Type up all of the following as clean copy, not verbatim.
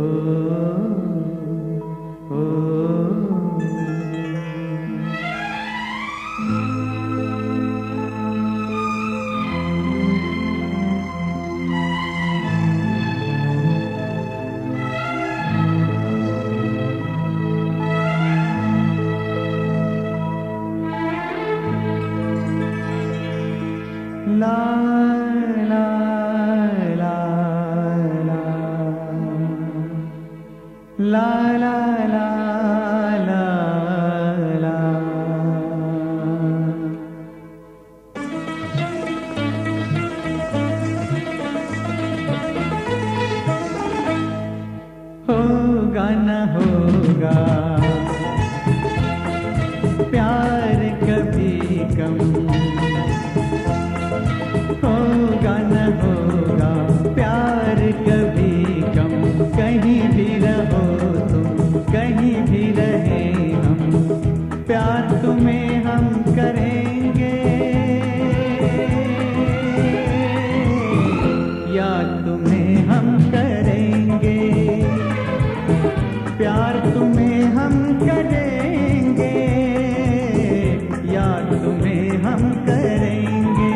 ला ला ला ला ला ला ला ला। होगा न होगा प्यार कभी कम, होगा न होगा प्यार कभी कम। कहीं भी रहो तुम, कहीं भी रहे हम, प्यार तुम्हें हम करेंगे। याद तुम्हें हम करेंगे, प्यार तुम्हें हम करेंगे, याद तुम्हें हम करेंगे।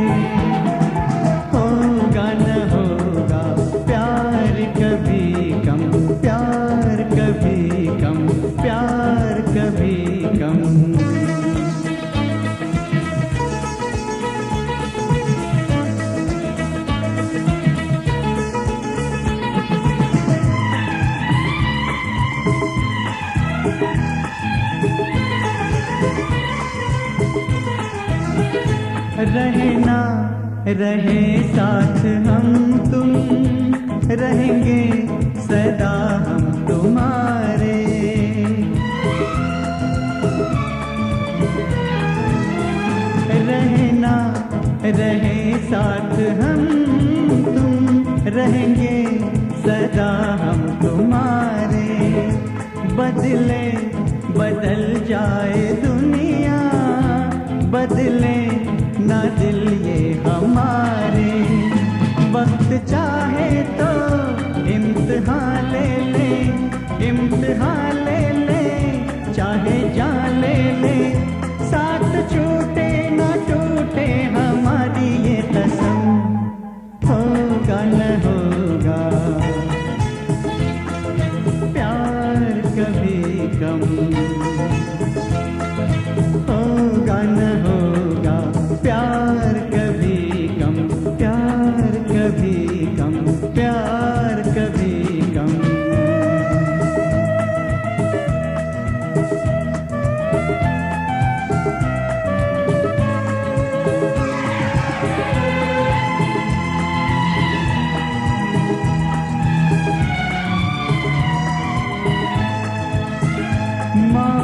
होगा न होगा प्यार कभी कम, प्यार कभी कम, प्यार कभी कम। रहे ना रहे साथ हम तुम, रहेंगे सदा हम तुम्हारे। रहे ना रहे साथ हम तुम, रहेंगे सदा हम तुम्हारे। बदले बदल जाए दुनिया, बदले ना दिल ये हमारे। वक्त चाहे तो इम्तिहान ले ले, इम्तिहान ले ले, चाहे जान ले ले। साथ छूटे ना टूटे हमारी ये कसम। होगा न होगा प्यार कभी कम, होगा न होगा प्यार कभी कम, प्यार कभी कम, प्यार कभी कम। माँ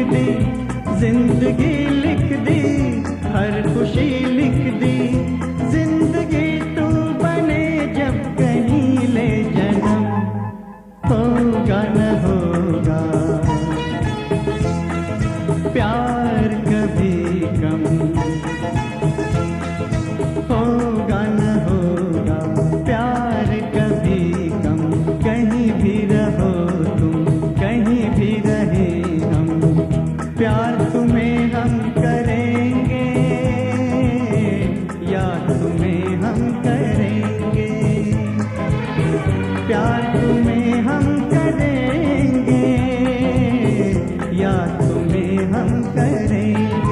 दी, जिंदगी लिख दी, हर खुशी लिख दी। जिंदगी तू बने जब कहीं ले जन्म, होगा न होगा प्यार कभी कम, होगा न होगा प्यार कभी कम। कहीं भी रहो तुम, कहीं भी रहे हम, प्यार तुम्हें हम करेंगे, याद तुम्हें हम करेंगे। प्यार तुम्हें हम करेंगे, याद तुम्हें हम करेंगे।